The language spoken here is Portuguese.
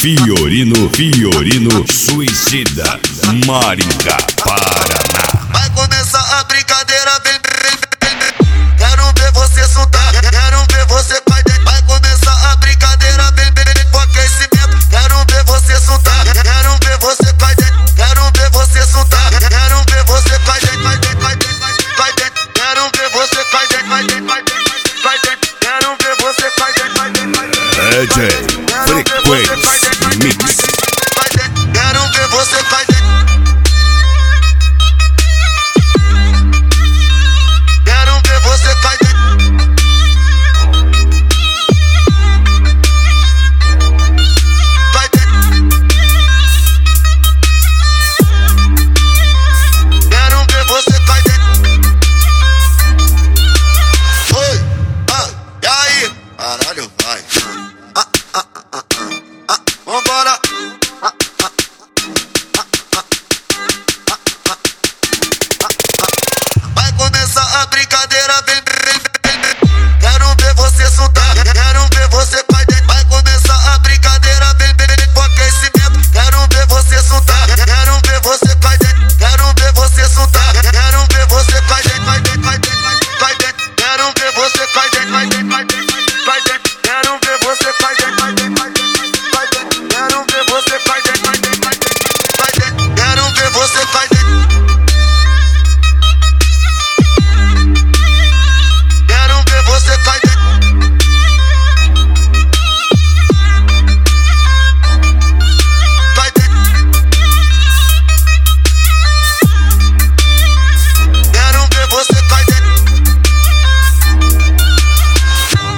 Fiorino Suicida, Maringá, Paraná. Vai começar a brincadeira, vem. Quero ver você soltar, quero ver você cair dentro. Vai começar a brincadeira, vem com aquecimento. Quero ver você soltar, quero ver você cair dentro. Quero ver você soltar, quero ver você cair dentro, cai dentro. Quero ver você cair dentro, cai dentro. Quero ver você cair dentro, DJ Frequência.